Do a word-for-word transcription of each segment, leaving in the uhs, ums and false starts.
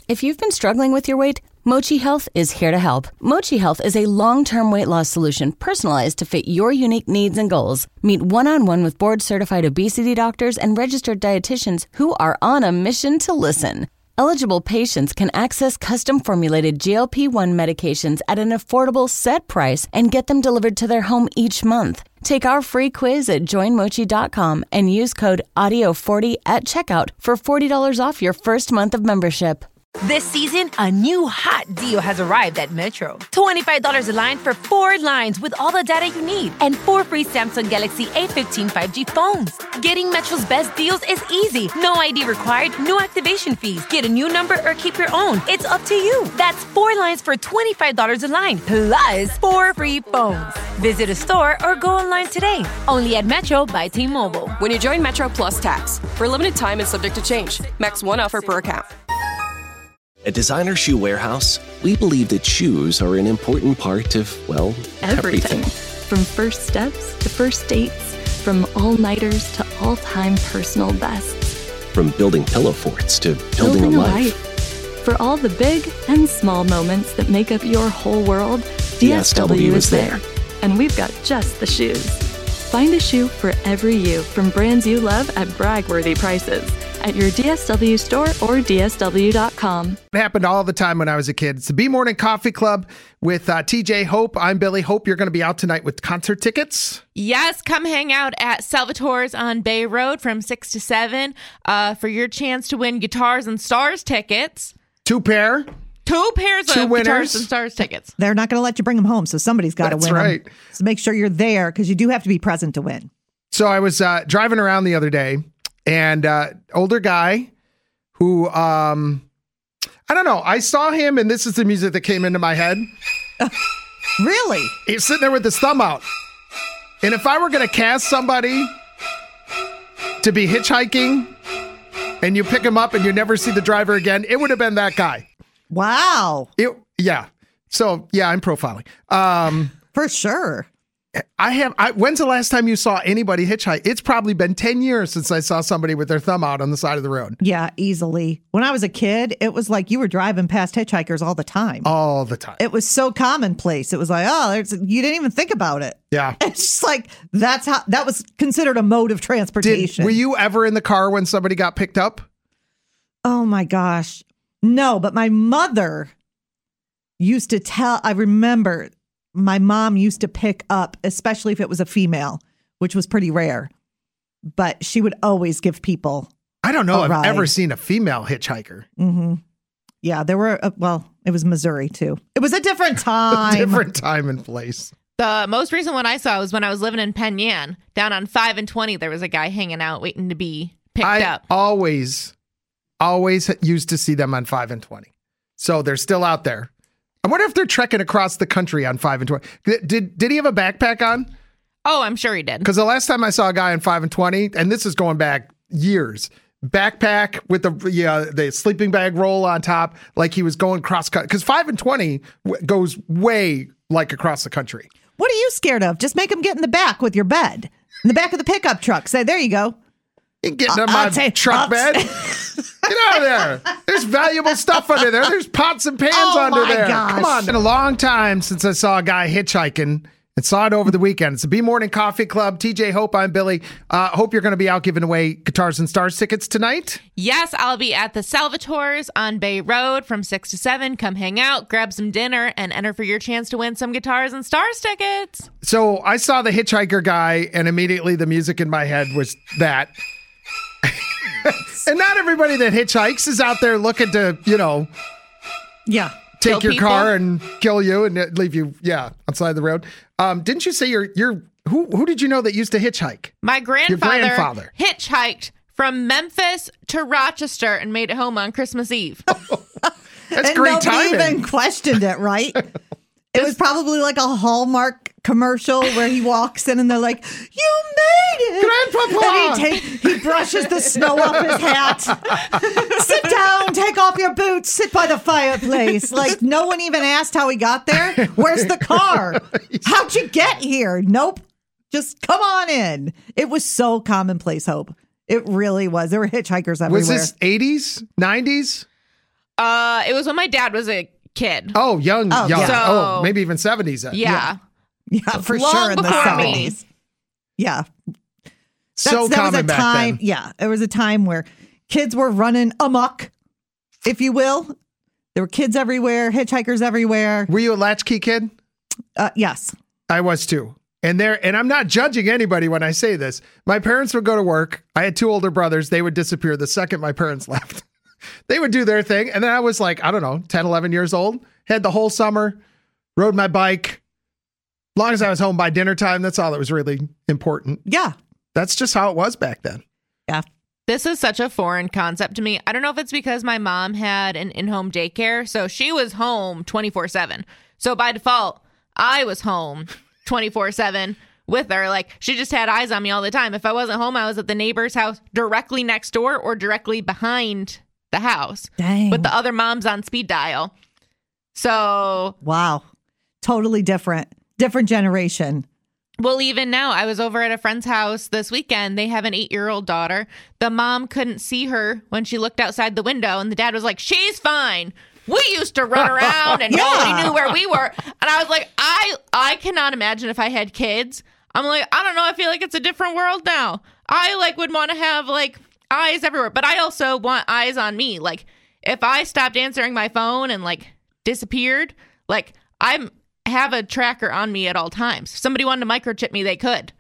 If you've been struggling with your weight, Mochi Health is here to help. Mochi Health is a long-term weight loss solution personalized to fit your unique needs and goals. Meet one-on-one with board-certified obesity doctors and registered dietitians who are on a mission to listen. Eligible patients can access custom-formulated G L P one medications at an affordable set price and get them delivered to their home each month. Take our free quiz at join mochi dot com and use code audio forty at checkout for forty dollars off your first month of membership. This season, a new hot deal has arrived at Metro. twenty-five dollars a line for four lines with all the data you need and four free Samsung Galaxy A fifteen five G phones. Getting Metro's best deals is easy. No I D required, no activation fees. Get a new number or keep your own. It's up to you. That's four lines for twenty-five dollars a line, plus four free phones. Visit a store or go online today. Only at Metro by T-Mobile. When you join Metro Plus Tax, for a limited time and subject to change. Max one offer per account. At Designer Shoe Warehouse, we believe that shoes are an important part of, well, everything. everything. From first steps to first dates, from all-nighters to all-time personal bests. From building pillow forts to building, building a, a life. life. For all the big and small moments that make up your whole world, D S W is there. And we've got just the shoes. Find a shoe for every you from brands you love at brag-worthy prices at your D S W store or D S W dot com. It happened all the time when I was a kid. It's the B Morning Coffee Club with uh, T J Hope. I'm Billy. Hope you're going to be out tonight with concert tickets. Yes, come hang out at Salvatore's on Bay Road from six to seven uh, for your chance to win Guitars and Stars tickets. Two pair. Two pairs Two of winners. Guitars and Stars tickets. They're not going to let you bring them home, so somebody's got to win That's right. them. So make sure you're there because you do have to be present to win. So I was uh, driving around the other day, and uh, older guy who, um, I don't know, I saw him, and this is the music that came into my head. Uh, really? He's sitting there with his thumb out. And if I were going to cast somebody to be hitchhiking, and you pick him up and you never see the driver again, it would have been that guy. Wow. It, yeah. So, yeah, I'm profiling. Um, For sure. I have. I, when's the last time you saw anybody hitchhike? It's probably been ten years since I saw somebody with their thumb out on the side of the road. Yeah, easily. When I was a kid, it was like you were driving past hitchhikers all the time. All the time. It was so commonplace. It was like, oh, there's, you didn't even think about it. Yeah. It's just like, that's how, that was considered a mode of transportation. Did, were you ever in the car when somebody got picked up? Oh my gosh. No, but my mother used to tell, I remember my mom used to pick up, especially if it was a female, which was pretty rare, but she would always give people I don't know. a I've ride. ever seen a female hitchhiker. Mm-hmm. Yeah, there were, uh, well, it was Missouri too. It was a different time. Different time and place. The most recent one I saw was when I was living in Penn Yan. Down on five and twenty, there was a guy hanging out waiting to be picked I up. always, always used to see them on five and twenty. So they're still out there. I wonder if they're trekking across the country on five and twenty. Did did he have a backpack on? Oh, I'm sure he did. Because the last time I saw a guy on five and twenty, and this is going back years, backpack with the yeah the sleeping bag roll on top, like he was going cross country. Because five and twenty w- goes way like across the country. What are you scared of? Just make them get in the back with your bed. In the back of the pickup truck. Say, there you go. You get in I'll- my I'll take- truck I'll- bed. Get out of there. There's valuable stuff under there. There's pots and pans Oh, under my there. gosh. Come on. It's been a long time since I saw a guy hitchhiking and saw it over the weekend. It's the B Morning Coffee Club. T J Hope, I'm Billy. Uh, hope you're going to be out giving away Guitars and Stars tickets tonight. Yes, I'll be at the Salvatore's on Bay Road from six to seven. Come hang out, grab some dinner, and enter for your chance to win some Guitars and Stars tickets. So I saw the hitchhiker guy, and immediately the music in my head was that. And not everybody that hitchhikes is out there looking to, you know, Yeah. take Kill your people? car and kill you and leave you, yeah, outside the road. Um, didn't you say you're, you're, who, who did you know that used to hitchhike? My grandfather, grandfather. hitchhiked from Memphis to Rochester and made it home on Christmas Eve. That's And great nobody timing. even questioned it, right? It was probably like a Hallmark commercial where he walks in and they're like, you made it. Grandpapa! And he, take, he brushes the snow off his hat. Sit down, take off your boots, sit by the fireplace. Like, no one even asked how he got there. Where's the car? How'd you get here? Nope. Just come on in. It was so commonplace, Hope. It really was. There were hitchhikers everywhere. Was this eighties, nineties? Uh, it was when my dad was a kid. Oh, young, Oh, young. yeah. So- oh, maybe even seventies. Then. Yeah. Yeah, for Long sure in the before me. seventies. Yeah. So That's- that was common a back time, then. yeah, it was a time where kids were running amok, if you will. There were kids everywhere, hitchhikers everywhere. Were you a latchkey kid? Uh, yes. I was too. And there, and I'm not judging anybody when I say this. My parents would go to work. I had two older brothers. They would disappear the second my parents left. They would do their thing. And then I was like, I don't know, ten, eleven years old, had the whole summer, rode my bike. As long as I was home by dinner time, that's all that was really important. Yeah. That's just how it was back then. Yeah. This is such a foreign concept to me. I don't know if it's because my mom had an in-home daycare, so she was home twenty-four seven. So by default, I was home twenty-four seven with her. Like, she just had eyes on me all the time. If I wasn't home, I was at the neighbor's house directly next door or directly behind the house. Dang. With the other moms on speed dial. So, Wow. Totally different. Different generation. well, even now, I was over at a friend's house this weekend. They have an eight-year-old daughter. The mom couldn't see her when she looked outside the window, and the dad was like, she's fine. We used to run around and Yeah. nobody knew where we were. And I was like, I I cannot imagine if I had kids. I'm like, I don't know. I feel like it's a different world now. I like would want to have like eyes everywhere, but I also want eyes on me. Like, if I stopped answering my phone and like disappeared, like I'm have a tracker on me at all times. If somebody wanted to microchip me, they could.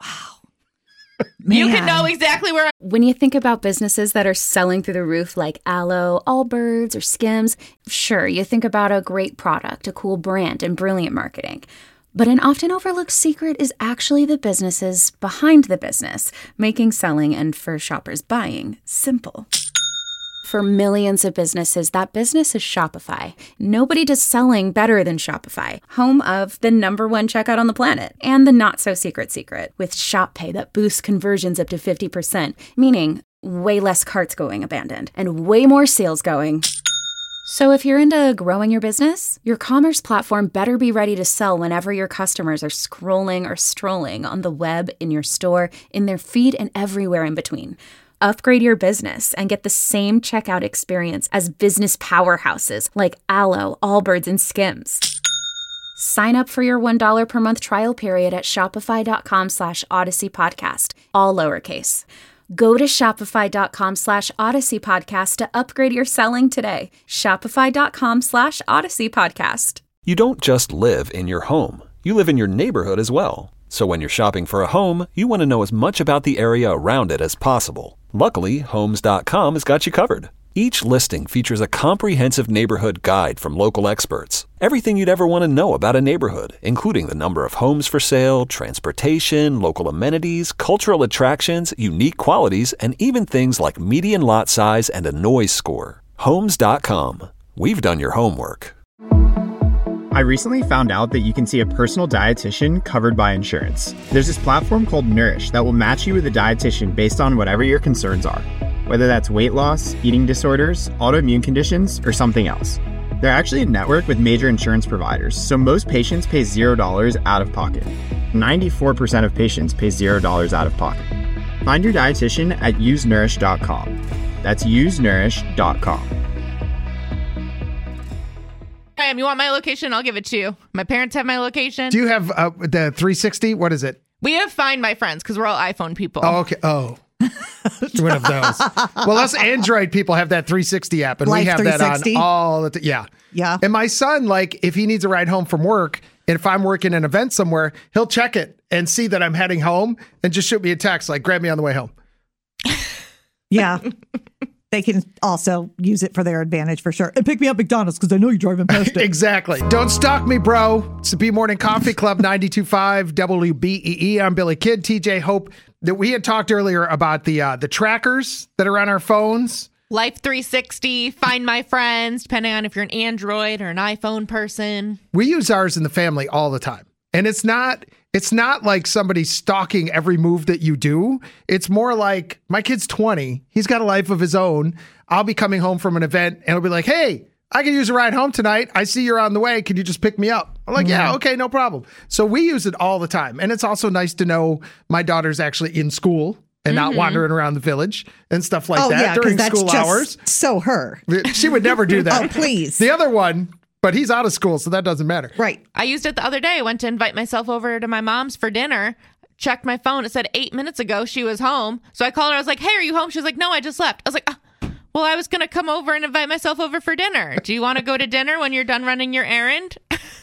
You can Man. know exactly where. When you think about businesses that are selling through the roof like Aloe, Allbirds, or Skims, sure, you think about a great product, a cool brand, and brilliant marketing. But an often overlooked secret is actually the businesses behind the business, making selling and for shoppers buying simple. For millions of businesses, that business is Shopify. Nobody does selling better than Shopify, home of the number one checkout on the planet and the not-so-secret secret with Shop Pay that boosts conversions up to fifty percent, meaning way less carts going abandoned and way more sales going. So if you're into growing your business, your commerce platform better be ready to sell whenever your customers are scrolling or strolling on the web, in your store, in their feed, and everywhere in between. Upgrade your business and get the same checkout experience as business powerhouses like Aloe, Allbirds, and Skims. Sign up for your one dollar per month trial period at shopify.com slash Odyssey Podcast, all lowercase. Go to shopify.com slash Odyssey Podcast to upgrade your selling today. Shopify.com slash Odyssey Podcast. You don't just live in your home. You live in your neighborhood as well. So when you're shopping for a home, you want to know as much about the area around it as possible. Luckily, Homes dot com has got you covered. Each listing features a comprehensive neighborhood guide from local experts. Everything you'd ever want to know about a neighborhood, including the number of homes for sale, transportation, local amenities, cultural attractions, unique qualities, and even things like median lot size and a noise score. Homes dot com. We've done your homework. I recently found out that you can see a personal dietitian covered by insurance. There's this platform called Nourish that will match you with a dietitian based on whatever your concerns are, whether that's weight loss, eating disorders, autoimmune conditions, or something else. They're actually a network with major insurance providers, so most patients pay zero dollars out of pocket. ninety-four percent of patients pay zero dollars out of pocket. Find your dietitian at use nourish dot com. That's use nourish dot com. Graham, you want my location? I'll give it to you. My parents have my location. Do you have uh, the three sixty? What is it? We have Find My Friends because we're all iPhone people. Oh, okay. Oh. One of those. Well, us Android people have that three sixty app, and Life we have that on three sixty? all the time. Yeah. Yeah. And my son, like, if he needs a ride home from work, and if I'm working an event somewhere, he'll check it and see that I'm heading home and just shoot me a text, like, grab me on the way home. Yeah. They can also use it for their advantage for sure. And pick me up McDonald's because I know you're driving past it. Exactly. Don't stalk me, bro. It's the B Morning Coffee Club, ninety-two point five W B E E. I'm Billy Kidd. T J, Hope, that we had talked earlier about the uh, the trackers that are on our phones. Life three sixty, Find My Friends, depending on if you're an Android or an iPhone person. We use ours in the family all the time. And it's not it's not like somebody stalking every move that you do. It's more like, my kid's twenty. He's got a life of his own. I'll be coming home from an event and it'll be like, hey, I can use a ride home tonight. I see you're on the way. Can you just pick me up? I'm like, yeah, okay, no problem. So we use it all the time. And it's also nice to know my daughter's actually in school and Mm-hmm. not wandering around the village and stuff like oh, that yeah, during that's school just hours. So her. She would never do that. Oh, please. The other one, but he's out of school, so that doesn't matter. Right. I used it the other day. I went to invite myself over to my mom's for dinner. Checked my phone. It said eight minutes ago she was home. So I called her. I was like, hey, are you home? She was like, no, I just left. I was like, oh, well, I was going to come over and invite myself over for dinner. Do you want to go to dinner when you're done running your errand?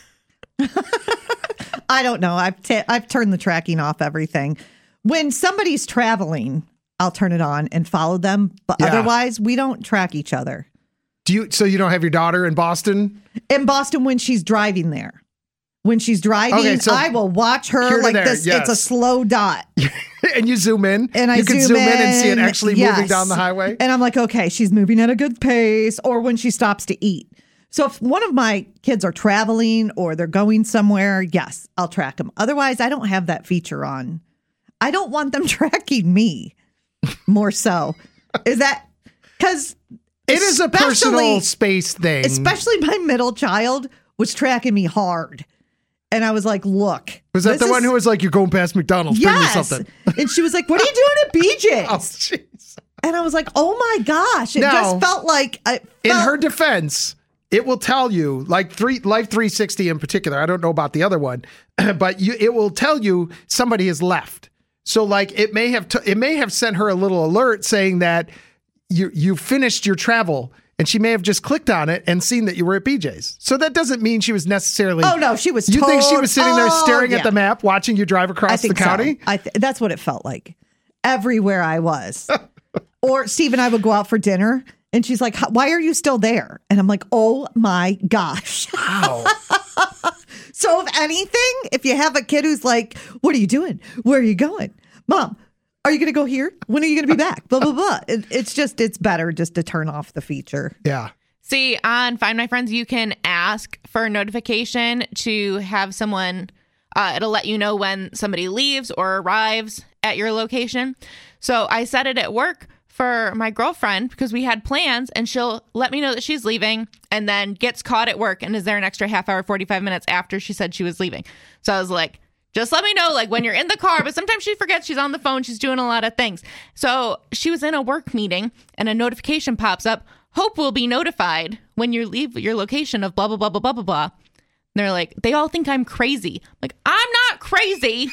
I don't know. I've t- I've turned the tracking off everything. When somebody's traveling, I'll turn it on and follow them. But Yeah. otherwise, we don't track each other. Do you? So you don't have your daughter in Boston? In Boston, when she's driving there. When she's driving, Okay, so I will watch here her to like there, this. yes. It's a slow dot. And you zoom in, And I you can zoom zoom in, and see it in, actually yes. moving down the highway. And I'm like, okay, she's moving at a good pace. Or when she stops to eat. So if one of my kids are traveling or they're going somewhere, yes, I'll track them. Otherwise, I don't have that feature on. I don't want them tracking me more so. Is that because it is a personal space thing. Especially my middle child was tracking me hard. And I was like, look. Was that this the is- one who was like, you're going past McDonald's, bring me Yes. something? And she was like, what are you doing at B J's? Oh, jeez. And I was like, oh my gosh. It No. just felt like. I In felt- her defense, it will tell you, like three Life three sixty in particular, I don't know about the other one, but you, it will tell you somebody has left. So like it may have, t- it may have sent her a little alert saying that you, you finished your travel. And she may have just clicked on it and seen that you were at B J's. So that doesn't mean she was necessarily. Oh, no, she was You think she tot- was sitting there oh, staring yeah. at the map, watching you drive I across the think county? so. I th- that's what it felt like everywhere I was. Or Steve and I would go out for dinner and she's like, why are you still there? And I'm like, oh my gosh. Wow. So if anything, if you have a kid who's like, what are you doing? Where are you going? Mom, are you going to go here? When are you going to be back? Blah, blah, blah. It, it's just, it's better just to turn off the feature. Yeah. See, on Find My Friends, you can ask for a notification to have someone, uh, it'll let you know when somebody leaves or arrives at your location. So I set it at work for my girlfriend because we had plans, and she'll let me know that she's leaving and then gets caught at work and is there an extra half hour, forty-five minutes after she said she was leaving. So I was like, just let me know, like, when you're in the car. But sometimes she forgets she's on the phone. She's doing a lot of things. So she was in a work meeting and a notification pops up. Hope will be notified when you leave your location of blah, blah, blah, blah, blah, blah, blah. And they're like, they all think I'm crazy. Like, I'm not crazy.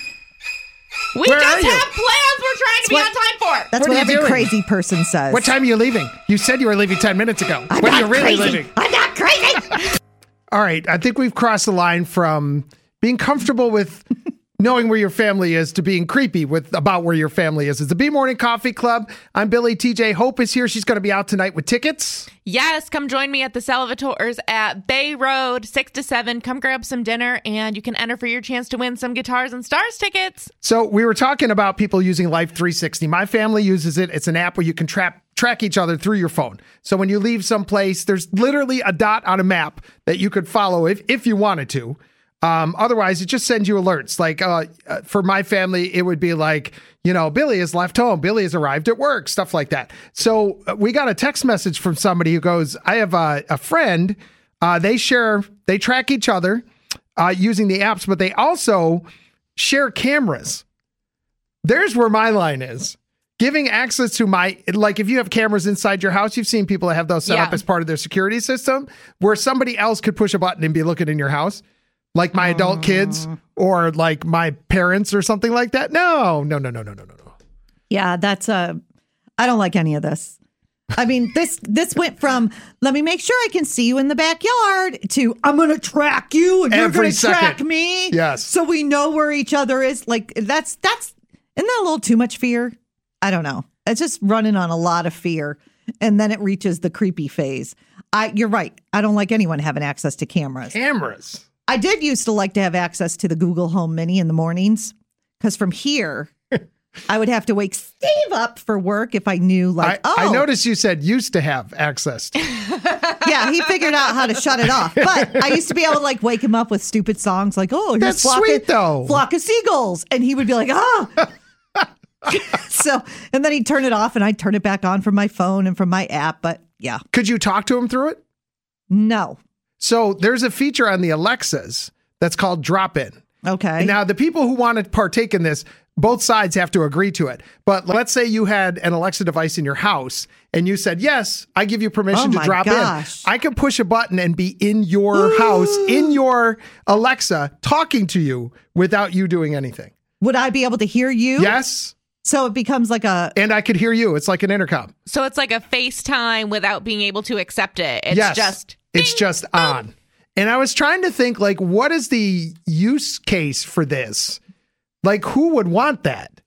We Where just are you? have plans we're trying to be what- on time for. That's What what, are you every doing? crazy person says. What time are you leaving? You said you were leaving ten minutes ago. I'm when are not you really crazy. leaving? I'm not crazy. All right. I think we've crossed the line from being comfortable with knowing where your family is to being creepy with about where your family is. It's the B Morning Coffee Club. I'm Billy. T J Hope is here. She's going to be out tonight with tickets. Yes, come join me at the Salvatores at Bay Road, six to seven. Come grab some dinner, and you can enter for your chance to win some Guitars and Stars tickets. So we were talking about people using Life three sixty. My family uses it. It's an app where you can trap track each other through your phone. So when you leave someplace, there's literally a dot on a map that you could follow if, if you wanted to. Um, otherwise, it just sends you alerts. Like uh, uh, for my family, it would be like, you know, Billy has left home. Billy has arrived at work, stuff like that. So uh, we got a text message from somebody who goes, I have a, a friend. Uh, they share, they track each other uh, using the apps, but they also share cameras. There's where my line is. Giving access to my, like if you have cameras inside your house, you've seen people that have those set Yeah. up as part of their security system where somebody else could push a button and be looking in your house. Like my adult kids or like my parents or something like that. No, no, no, no, no, no, no, no. Yeah, that's uh I don't like any of this. I mean, this this went from let me make sure I can see you in the backyard to I'm going to track you and you're Every going to track second. me. Yes. So we know where each other is. Like that's that's isn't that a little too much fear? I don't know. It's just running on a lot of fear, and then it reaches the creepy phase. I you're right. I don't like anyone having access to cameras. Cameras. I did used to like to have access to the Google Home Mini in the mornings because from here, I would have to wake Steve up for work if I knew, like, I, oh. I noticed you said used to have access to. Yeah, he figured out how to shut it off. But I used to be able to, like, wake him up with stupid songs like, oh, here's That's flock sweet, of, though. Flock of Seagulls. And he would be like, ah. So, and then he'd turn it off and I'd turn it back on from my phone and from my app. But yeah, Could you talk to him through it? no. So there's a feature on the Alexas that's called drop in. Okay. Now, the people who want to partake in this, both sides have to agree to it. But let's say you had an Alexa device in your house and you said, yes, I give you permission Oh to my drop gosh. in. I could push a button and be in your house, in your Alexa, talking to you without you doing anything. Would I be able to hear you? Yes. So it becomes like a... And I could hear you. It's like an intercom. So it's like a FaceTime without being able to accept it. It's yes. just... It's just on. And I was trying to think, like, what is the use case for this? Like, who would want that?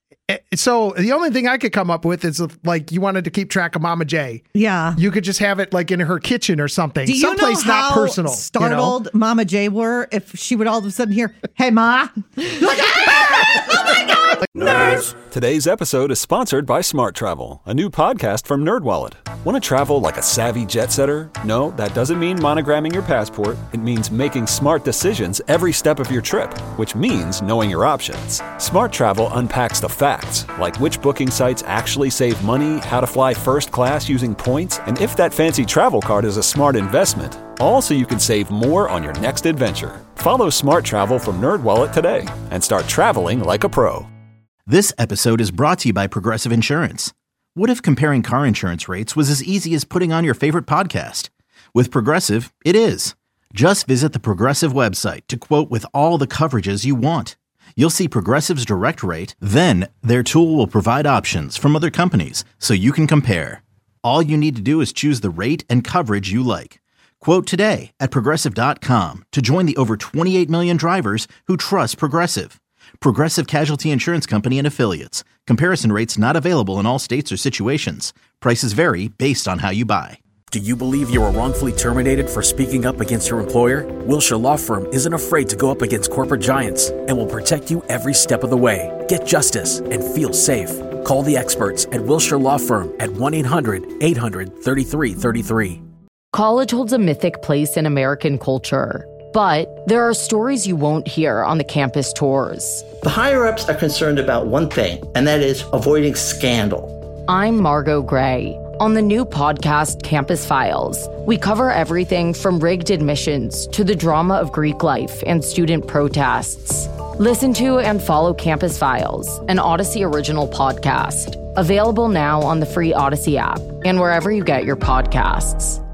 So the only thing I could come up with is, if, like, you wanted to keep track of Mama J. Yeah. You could just have it, like, in her kitchen or something. Do you Someplace know how not personal. startled you know? Mama J were if she would all of a sudden hear, hey, Ma? Like, ah! Oh, my God! Nerds! Today's episode is sponsored by Smart Travel, a new podcast from NerdWallet. Want to travel like a savvy jet setter? No, that doesn't mean monogramming your passport. It means making smart decisions every step of your trip, which means knowing your options. Smart Travel unpacks the facts, like which booking sites actually save money, how to fly first class using points, and if that fancy travel card is a smart investment. All so you can save more on your next adventure. Follow Smart Travel from NerdWallet today and start traveling like a pro. This episode is brought to you by Progressive Insurance. What if comparing car insurance rates was as easy as putting on your favorite podcast? With Progressive, it is. Just visit the Progressive website to quote with all the coverages you want. You'll see Progressive's direct rate, then their tool will provide options from other companies so you can compare. All you need to do is choose the rate and coverage you like. Quote today at Progressive dot com to join the over twenty-eight million drivers who trust Progressive. Progressive Casualty Insurance Company and Affiliates. Comparison rates not available in all states or situations. Prices vary based on how you buy. Do you believe you were wrongfully terminated for speaking up against your employer? Wilshire Law Firm isn't afraid to go up against corporate giants and will protect you every step of the way. Get justice and feel safe. Call the experts at Wilshire Law Firm at one eight hundred eight hundred thirty-three thirty-three. College holds a mythic place in American culture. But there are stories you won't hear on the campus tours. The higher-ups are concerned about one thing, and that is avoiding scandal. I'm Margot Gray. On the new podcast, Campus Files, we cover everything from rigged admissions to the drama of Greek life and student protests. Listen to and follow Campus Files, an Odyssey original podcast. Available now on the free Odyssey app and wherever you get your podcasts.